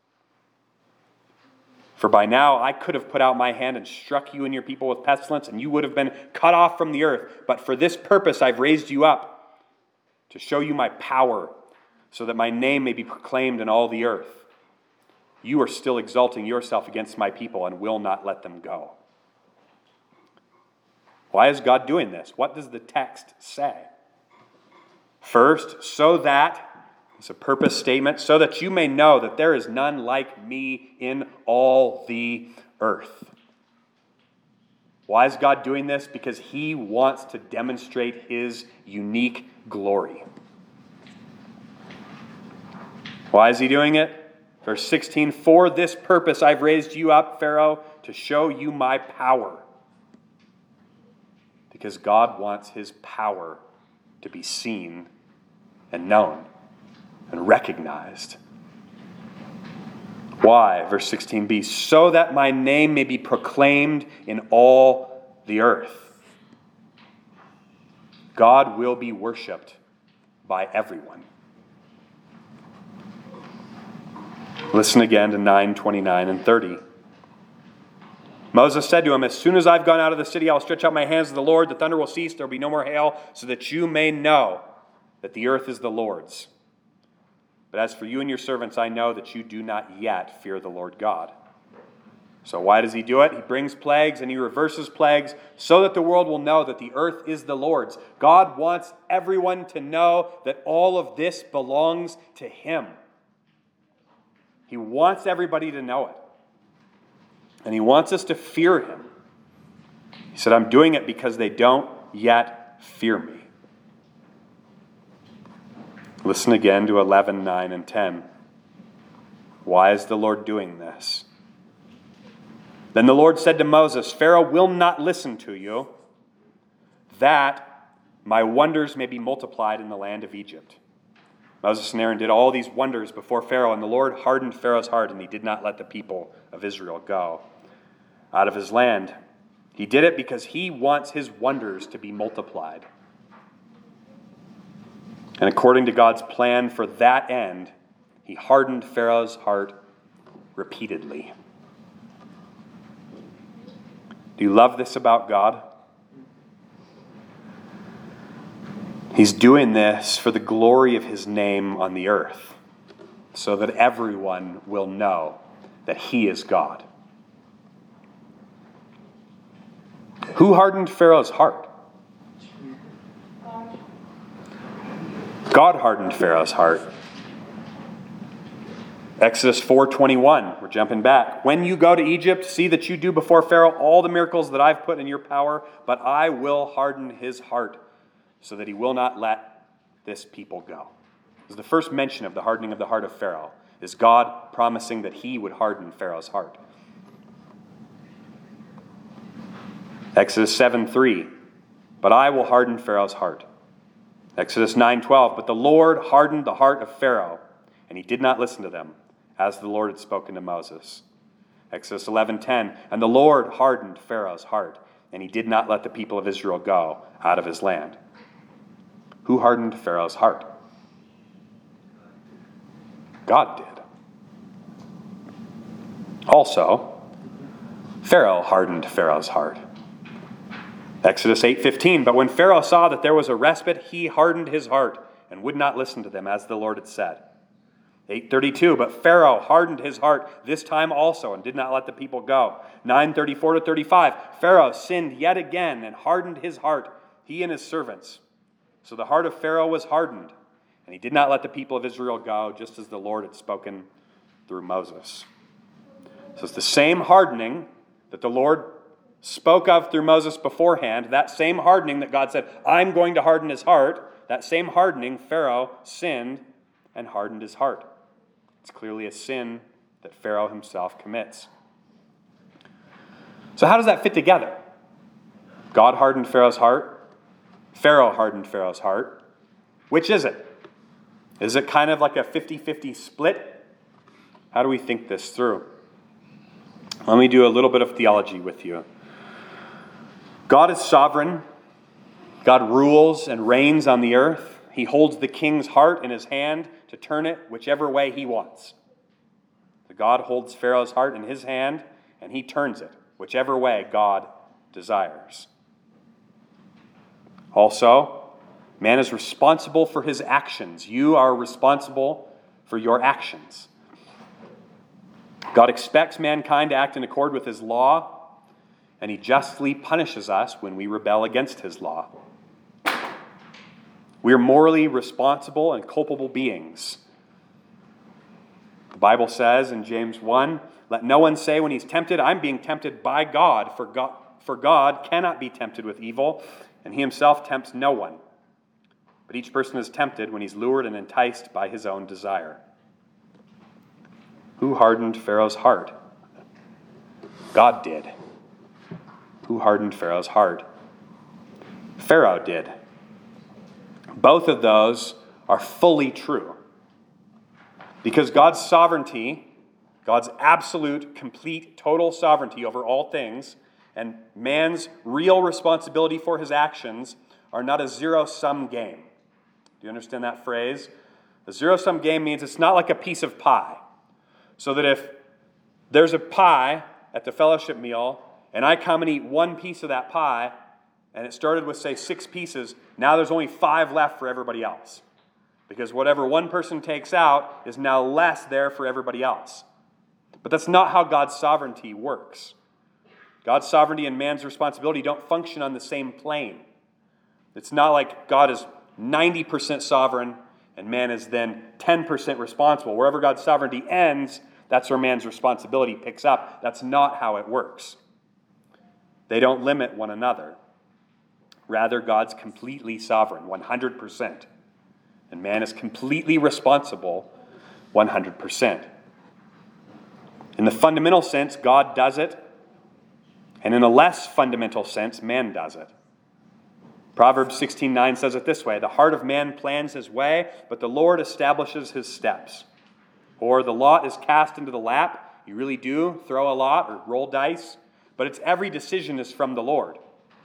Speaker 1: For by now I could have put out my hand and struck you and your people with pestilence, and you would have been cut off from the earth. But for this purpose I've raised you up, to show you my power, so that my name may be proclaimed in all the earth. You are still exalting yourself against my people and will not let them go. Why is God doing this? What does the text say? First, so that, it's a purpose statement, so that you may know that there is none like me in all the earth. Why is God doing this? Because he wants to demonstrate his unique glory. Why is he doing it? Verse 16, for this purpose I've raised you up, Pharaoh, to show you my power. Because God wants his power to be seen and known and recognized. Why? Verse 16b, so that my name may be proclaimed in all the earth. God will be worshipped by everyone. Listen again to 9:29 and 30. Moses said to him, as soon as I've gone out of the city, I'll stretch out my hands to the Lord. The thunder will cease. There will be no more hail, so that you may know that the earth is the Lord's. But as for you and your servants, I know that you do not yet fear the Lord God. So why does he do it? He brings plagues and he reverses plagues so that the world will know that the earth is the Lord's. God wants everyone to know that all of this belongs to him. He wants everybody to know it. And he wants us to fear him. He said, I'm doing it because they don't yet fear me. Listen again to 11, 9, and 10. Why is the Lord doing this? Then the Lord said to Moses, Pharaoh will not listen to you, that my wonders may be multiplied in the land of Egypt. Moses and Aaron did all these wonders before Pharaoh, and the Lord hardened Pharaoh's heart, and he did not let the people of Israel go out of his land. He did it because he wants his wonders to be multiplied. And according to God's plan for that end, he hardened Pharaoh's heart repeatedly. Do you love this about God? He's doing this for the glory of his name on the earth. so that everyone will know that he is God. Who hardened Pharaoh's heart? God hardened Pharaoh's heart. Exodus 4:21, we're jumping back. When you go to Egypt, see that you do before Pharaoh all the miracles that I've put in your power, but I will harden his heart so that he will not let this people go. This is the first mention of the hardening of the heart of Pharaoh, is God promising that he would harden Pharaoh's heart. Exodus 7:3, but I will harden Pharaoh's heart. Exodus 9:12, but the Lord hardened the heart of Pharaoh, and he did not listen to them, as the Lord had spoken to Moses. Exodus 11:10, and the Lord hardened Pharaoh's heart, and he did not let the people of Israel go out of his land. Who hardened Pharaoh's heart? God did. Also, Pharaoh hardened Pharaoh's heart. Exodus 8:15, but when Pharaoh saw that there was a respite, he hardened his heart and would not listen to them, as the Lord had said. 8:32, but Pharaoh hardened his heart this time also and did not let the people go. 9:34-35, Pharaoh sinned yet again and hardened his heart, he and his servants. So the heart of Pharaoh was hardened, and he did not let the people of Israel go, just as the Lord had spoken through Moses. So it's the same hardening that the Lord spoke of through Moses beforehand, that same hardening that God said, I'm going to harden his heart, that same hardening, Pharaoh sinned and hardened his heart. It's clearly a sin that Pharaoh himself commits. So how does that fit together? God hardened Pharaoh's heart. Pharaoh hardened Pharaoh's heart. Which is it? Is it kind of like a 50-50 split? How do we think this through? Let me do a little bit of theology with you. God is sovereign. God rules and reigns on the earth. He holds the king's heart in his hand to turn it whichever way he wants. So God holds Pharaoh's heart in his hand, and he turns it whichever way God desires. Also, man is responsible for his actions. You are responsible for your actions. God expects mankind to act in accord with his law, and he justly punishes us when we rebel against his law. We are morally responsible and culpable beings. The Bible says in James 1, let no one say when he's tempted, I'm being tempted by God, for God cannot be tempted with evil, and he himself tempts no one. But each person is tempted when he's lured and enticed by his own desire. Who hardened Pharaoh's heart? God did. Who hardened Pharaoh's heart? Pharaoh did. Both of those are fully true. Because God's sovereignty, God's absolute, complete, total sovereignty over all things, and man's real responsibility for his actions are not a zero-sum game. Do you understand that phrase? A zero-sum game means it's not like a piece of pie. So that if there's a pie at the fellowship meal, and I come and eat one piece of that pie, and it started with, say, 6 pieces, now there's only 5 left for everybody else. Because whatever one person takes out is now less there for everybody else. But that's not how God's sovereignty works. God's sovereignty and man's responsibility don't function on the same plane. It's not like God is 90% sovereign and man is then 10% responsible. Wherever God's sovereignty ends, that's where man's responsibility picks up. That's not how it works. They don't limit one another. Rather, God's completely sovereign, 100%. And man is completely responsible, 100%. In the fundamental sense, God does it. And in a less fundamental sense, man does it. Proverbs 16:9 says it this way, the heart of man plans his way, but the Lord establishes his steps. Or the lot is cast into the lap. You really do throw a lot or roll dice, but it's every decision is from the Lord.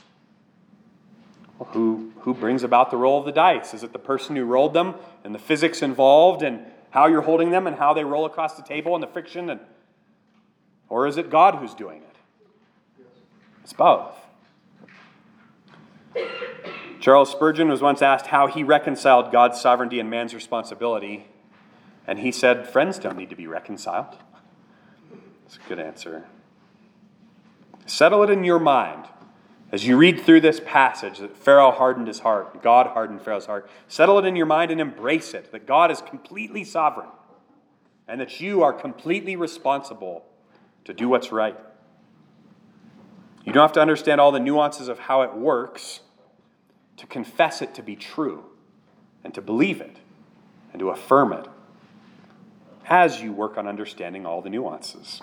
Speaker 1: Well, who brings about the roll of the dice? Is it the person who rolled them and the physics involved and how you're holding them and how they roll across the table and the friction? Or is it God who's doing it? It's both. Charles Spurgeon was once asked how he reconciled God's sovereignty and man's responsibility. And he said, friends don't need to be reconciled. That's a good answer. Settle it in your mind. As you read through this passage, that Pharaoh hardened his heart, God hardened Pharaoh's heart, settle it in your mind and embrace it, that God is completely sovereign, and that you are completely responsible to do what's right. You don't have to understand all the nuances of how it works to confess it to be true, and to believe it, and to affirm it, as you work on understanding all the nuances.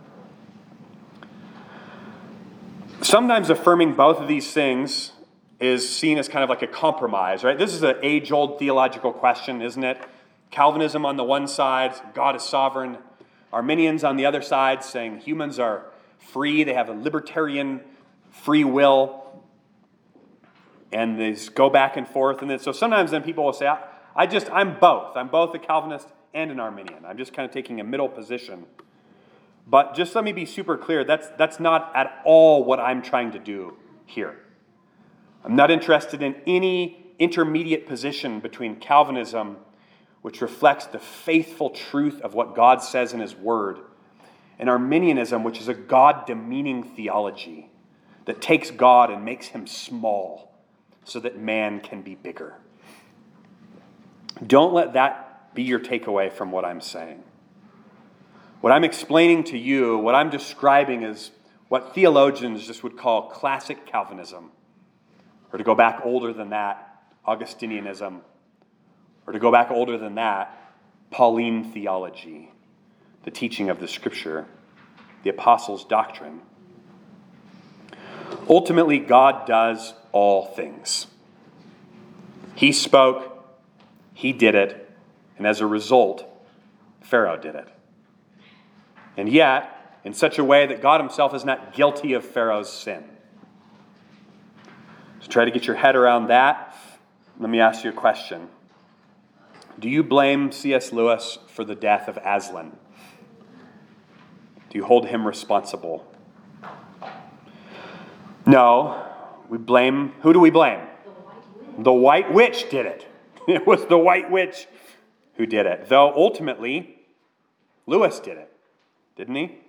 Speaker 1: Sometimes affirming both of these things is seen as kind of like a compromise, right? This is an age-old theological question, isn't it? Calvinism on the one side, God is sovereign. Arminians on the other side saying humans are free, they have a libertarian free will. And they go back and forth. And then so sometimes then people will say, I'm both. I'm both a Calvinist and an Arminian. I'm just kind of taking a middle position. But just let me be super clear, that's not at all what I'm trying to do here. I'm not interested in any intermediate position between Calvinism, which reflects the faithful truth of what God says in his word, and Arminianism, which is a God-demeaning theology that takes God and makes him small so that man can be bigger. Don't let that be your takeaway from what I'm saying. What I'm explaining to you, what I'm describing is what theologians just would call classic Calvinism, or to go back older than that, Augustinianism, or to go back older than that, Pauline theology, the teaching of the Scripture, the apostles' doctrine. Ultimately, God does all things. He spoke, he did it, and as a result, Pharaoh did it. And yet, in such a way that God himself is not guilty of Pharaoh's sin. So try to get your head around that. Let me ask you a question. Do you blame C.S. Lewis for the death of Aslan? Do you hold him responsible? No. Who do we blame? The White Witch did it. It was the White Witch who did it. Though ultimately, Lewis did it. Didn't he?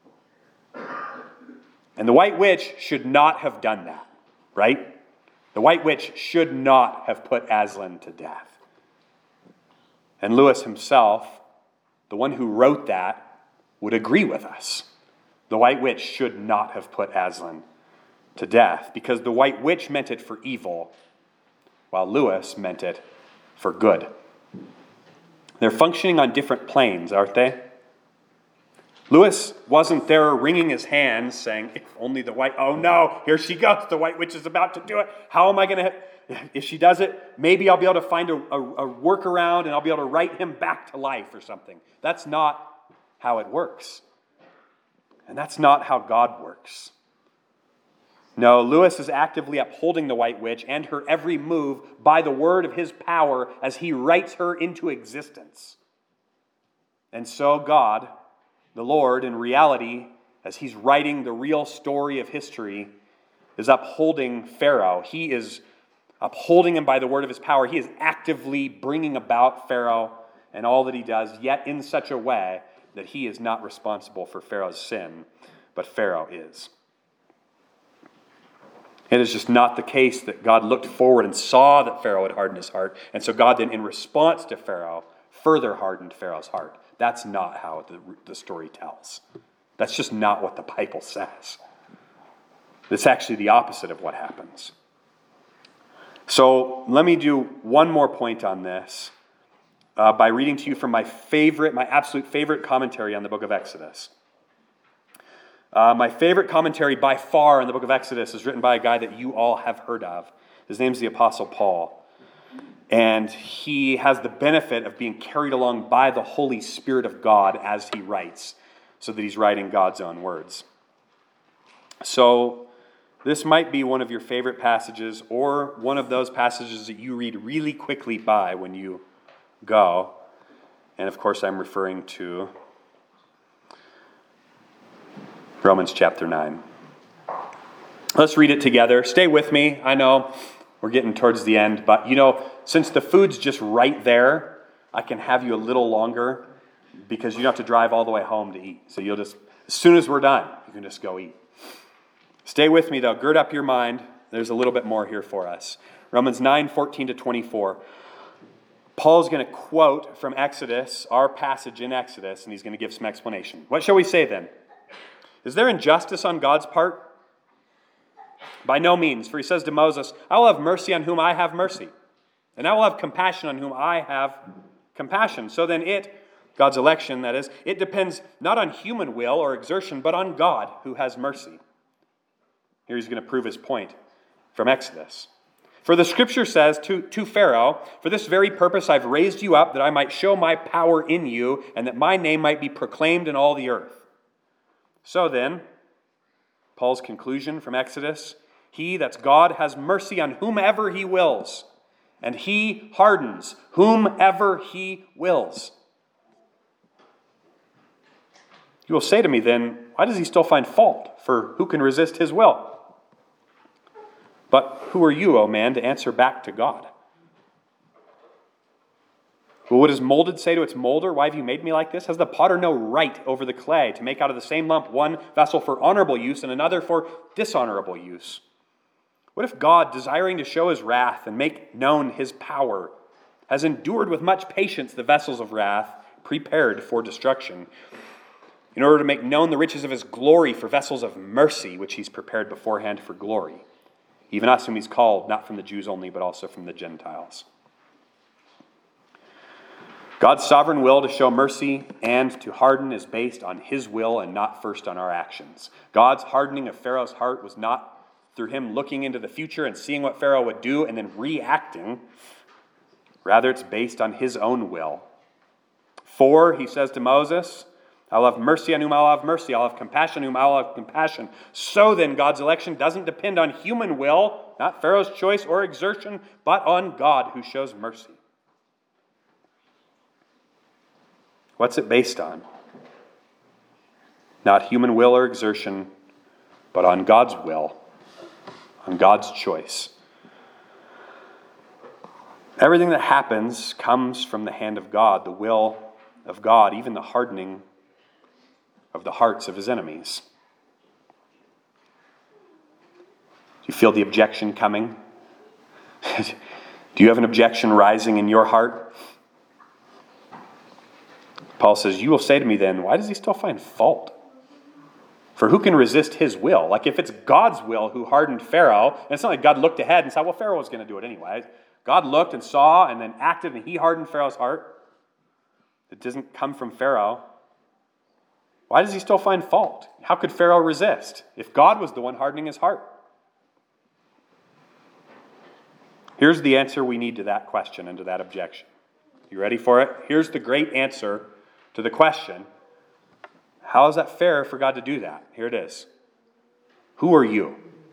Speaker 1: And the White Witch should not have done that, right? The White Witch should not have put Aslan to death. And Lewis himself, the one who wrote that, would agree with us. The White Witch should not have put Aslan to death because the White Witch meant it for evil, while Lewis meant it for good. They're functioning on different planes, aren't they? Lewis wasn't there wringing his hands saying, if only oh no, here she goes, the White Witch is about to do it. How am I going to, if she does it, maybe I'll be able to find a workaround and I'll be able to write him back to life or something. That's not how it works. And that's not how God works. No, Lewis is actively upholding the White Witch and her every move by the word of his power as he writes her into existence. And so God, the Lord, in reality, as he's writing the real story of history, is upholding Pharaoh. He is upholding him by the word of his power. He is actively bringing about Pharaoh and all that he does, yet in such a way that he is not responsible for Pharaoh's sin, but Pharaoh is. It is just not the case that God looked forward and saw that Pharaoh had hardened his heart, and so God then, in response to Pharaoh, further hardened Pharaoh's heart. That's not how the story tells. That's just not what the Bible says. It's actually the opposite of what happens. So let me do one more point on this by reading to you from my absolute favorite commentary on the book of Exodus. My favorite commentary by far on the book of Exodus is written by a guy that you all have heard of. His name's the Apostle Paul. And he has the benefit of being carried along by the Holy Spirit of God as he writes, so that he's writing God's own words. So this might be one of your favorite passages, or one of those passages that you read really quickly by when you go. And of course, I'm referring to Romans chapter 9. Let's read it together. Stay with me. I know we're getting towards the end, but since the food's just right there, I can have you a little longer because you don't have to drive all the way home to eat. So you'll just, as soon as we're done, you can just go eat. Stay with me though. Gird up your mind. There's a little bit more here for us. Romans 9:14-24. Paul's going to quote from Exodus, our passage in Exodus, and he's going to give some explanation. What shall we say then? Is there injustice on God's part? By no means, for he says to Moses, I will have mercy on whom I have mercy, and I will have compassion on whom I have compassion. So then God's election, that is, it depends not on human will or exertion, but on God who has mercy. Here he's going to prove his point from Exodus. For the scripture says to Pharaoh, for this very purpose I've raised you up, that I might show my power in you, and that my name might be proclaimed in all the earth. So then, Paul's conclusion from Exodus, he, that's God, has mercy on whomever he wills, and he hardens whomever he wills. You will say to me then, why does he still find fault? For who can resist his will? But who are you, O man, to answer back to God? Well, what does molded say to its molder? Why have you made me like this? Has the potter no right over the clay to make out of the same lump one vessel for honorable use and another for dishonorable use? What if God, desiring to show his wrath and make known his power, has endured with much patience the vessels of wrath prepared for destruction, in order to make known the riches of his glory for vessels of mercy, which he's prepared beforehand for glory? Even us whom he's called, not from the Jews only, but also from the Gentiles. God's sovereign will to show mercy and to harden is based on his will and not first on our actions. God's hardening of Pharaoh's heart was not through him looking into the future and seeing what Pharaoh would do and then reacting. Rather, it's based on his own will. For, he says to Moses, I'll have mercy on whom I'll have mercy. I'll have compassion on whom I'll have compassion. So then, God's election doesn't depend on human will, not Pharaoh's choice or exertion, but on God who shows mercy. What's it based on? Not human will or exertion, but on God's will, on God's choice. Everything that happens comes from the hand of God, the will of God, even the hardening of the hearts of his enemies. Do you feel the objection coming? Do you have an objection rising in your heart? Paul says, you will say to me then, why does he still find fault? For who can resist his will? Like if it's God's will who hardened Pharaoh, and it's not like God looked ahead and said, well, Pharaoh was going to do it anyway. God looked and saw and then acted and he hardened Pharaoh's heart. It doesn't come from Pharaoh. Why does he still find fault? How could Pharaoh resist if God was the one hardening his heart? Here's the answer we need to that question and to that objection. You ready for it? Here's the great answer to the question. How is that fair for God to do that? Here it is. Who are you?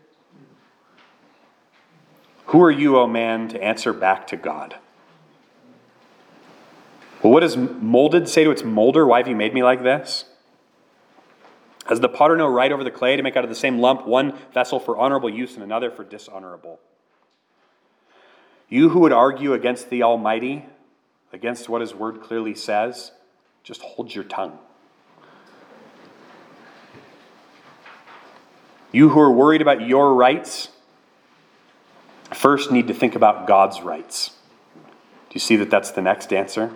Speaker 1: Who are you, O man, to answer back to God? Well, what does molded say to its molder? Why have you made me like this? Has the potter no right over the clay to make out of the same lump one vessel for honorable use and another for dishonorable? You who would argue against the Almighty, against what his word clearly says, just hold your tongue. You who are worried about your rights, first need to think about God's rights. Do you see that that's the next answer?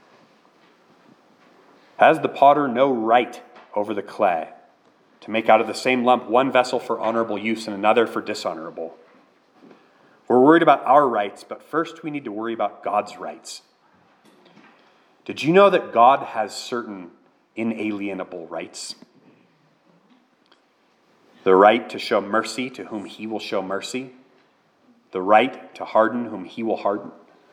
Speaker 1: Has the potter no right over the clay to make out of the same lump one vessel for honorable use and another for dishonorable? We're worried about our rights, but first we need to worry about God's rights. Did you know that God has certain inalienable rights? The right to show mercy to whom he will show mercy. The right to harden whom he will harden.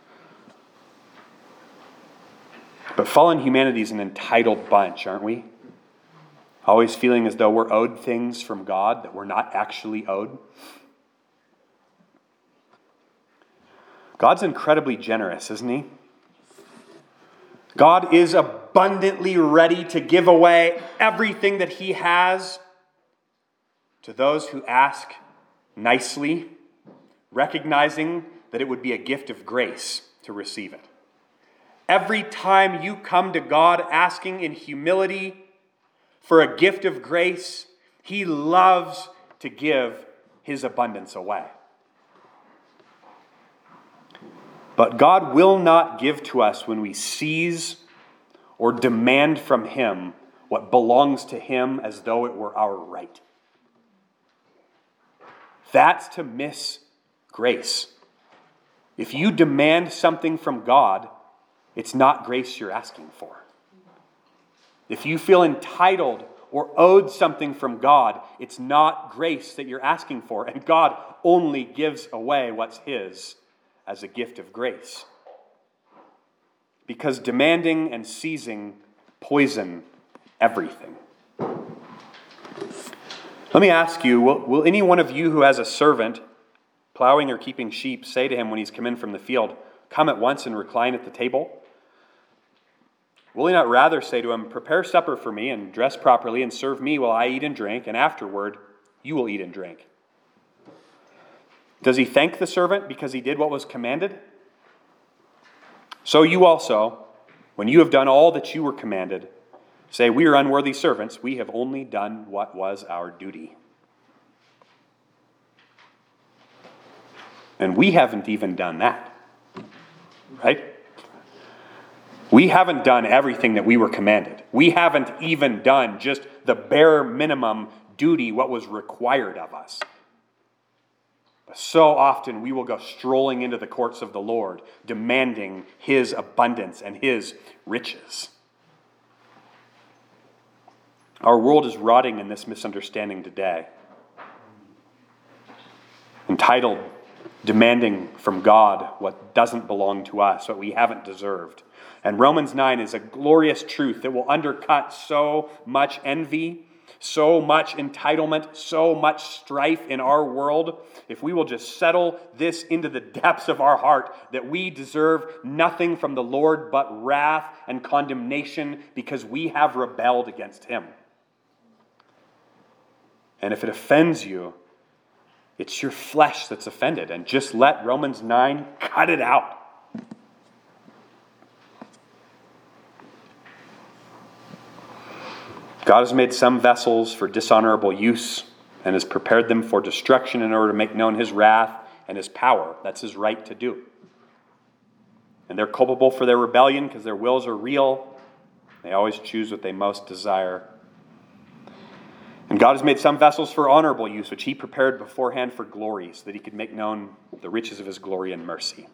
Speaker 1: But fallen humanity is an entitled bunch, aren't we? Always feeling as though we're owed things from God that we're not actually owed. God's incredibly generous, isn't he? God is abundantly ready to give away everything that he has to those who ask nicely, recognizing that it would be a gift of grace to receive it. Every time you come to God asking in humility for a gift of grace, He loves to give His abundance away. But God will not give to us when we seize or demand from Him what belongs to Him as though it were our right. That's to miss grace. If you demand something from God, it's not grace you're asking for. If you feel entitled or owed something from God, it's not grace that you're asking for. And God only gives away what's His as a gift of grace. Because demanding and seizing poison everything. Let me ask you, will any one of you who has a servant plowing or keeping sheep say to him when he's come in from the field, "Come at once and recline at the table"? Will he not rather say to him, "Prepare supper for me and dress properly and serve me while I eat and drink, and afterward you will eat and drink"? Does he thank the servant because he did what was commanded? So you also, when you have done all that you were commanded, say, "We are unworthy servants. We have only done what was our duty." And we haven't even done that, right? We haven't done everything that we were commanded. We haven't even done just the bare minimum duty, what was required of us. But so often we will go strolling into the courts of the Lord, demanding His abundance and His riches. Our world is rotting in this misunderstanding today. Entitled, demanding from God what doesn't belong to us, what we haven't deserved. And Romans 9 is a glorious truth that will undercut so much envy, so much entitlement, so much strife in our world, if we will just settle this into the depths of our heart, that we deserve nothing from the Lord but wrath and condemnation because we have rebelled against Him. And if it offends you, it's your flesh that's offended. And just let Romans 9 cut it out. God has made some vessels for dishonorable use and has prepared them for destruction in order to make known His wrath and His power. That's His right to do. And they're culpable for their rebellion because their wills are real. They always choose what they most desire. And God has made some vessels for honorable use, which He prepared beforehand for glory, so that He could make known the riches of His glory and mercy.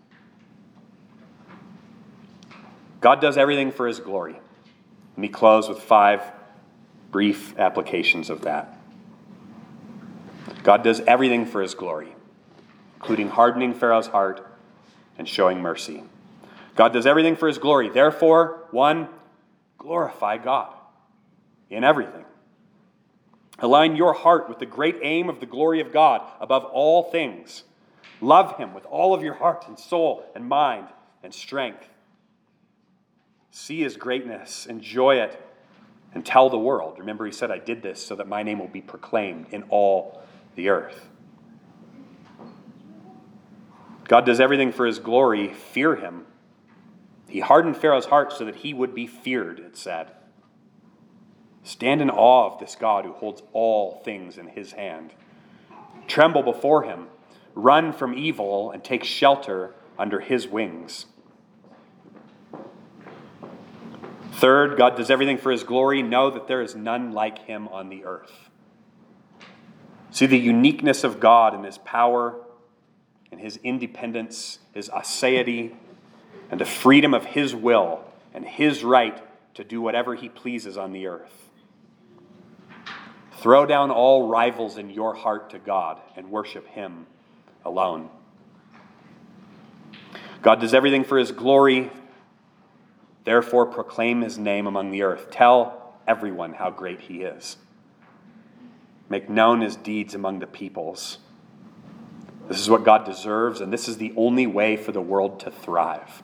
Speaker 1: God does everything for His glory. Let me close with 5 brief applications of that. God does everything for His glory, including hardening Pharaoh's heart and showing mercy. God does everything for His glory. Therefore, 1, glorify God in everything. Align your heart with the great aim of the glory of God above all things. Love Him with all of your heart and soul and mind and strength. See His greatness, enjoy it, and tell the world. Remember, He said, "I did this so that my name will be proclaimed in all the earth." God does everything for His glory. Fear Him. He hardened Pharaoh's heart so that he would be feared, it said. Stand in awe of this God who holds all things in His hand. Tremble before Him. Run from evil and take shelter under His wings. Third, God does everything for His glory. Know that there is none like Him on the earth. See the uniqueness of God in His power, in His independence, His aseity, and the freedom of His will and His right to do whatever He pleases on the earth. Throw down all rivals in your heart to God and worship Him alone. God does everything for His glory. Therefore, proclaim His name among the earth. Tell everyone how great He is. Make known His deeds among the peoples. This is what God deserves, and this is the only way for the world to thrive.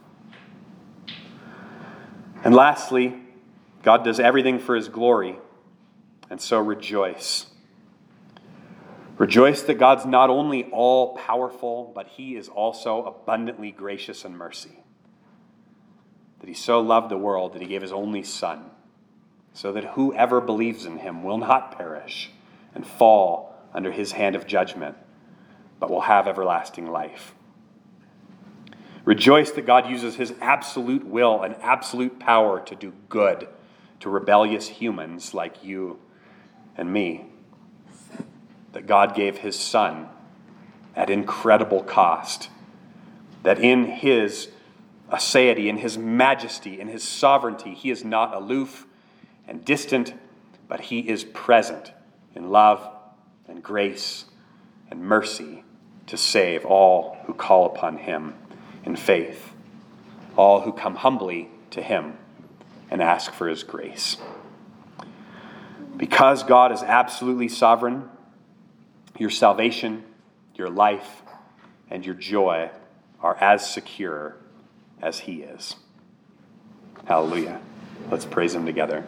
Speaker 1: And lastly, God does everything for His glory. And so rejoice. Rejoice that God's not only all-powerful, but He is also abundantly gracious in mercy. that he so loved the world that he gave his only Son, so that whoever believes in him will not perish and fall under his hand of judgment, but will have everlasting life. Rejoice that God uses his absolute will and absolute power to do good to rebellious humans like you and me. That God gave his Son at incredible cost. That in his aseity, in his majesty, in his sovereignty, he is not aloof and distant, but he is present in love and grace and mercy to save all who call upon him in faith, all who come humbly to him and ask for his grace. Because God is absolutely sovereign, your salvation, your life, and your joy are as secure as he is. Hallelujah. Let's praise him together.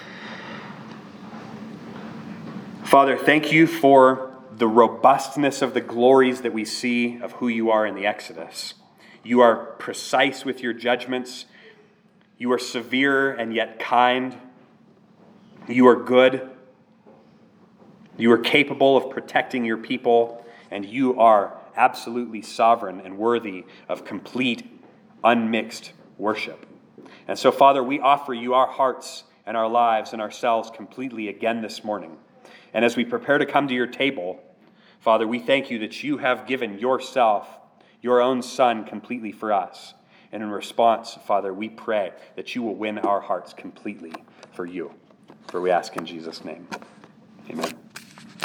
Speaker 1: Father, thank you for the robustness of the glories that we see of who you are in the Exodus. You are precise with your judgments. You are severe and yet kind. You are good. You are capable of protecting your people, and you are absolutely sovereign and worthy of complete, unmixed worship. And so, Father, we offer you our hearts and our lives and ourselves completely again this morning. And as we prepare to come to your table, Father, we thank you that you have given yourself, your own Son, completely for us. And in response, Father, we pray that you will win our hearts completely for you. For we ask in Jesus' name. Amen.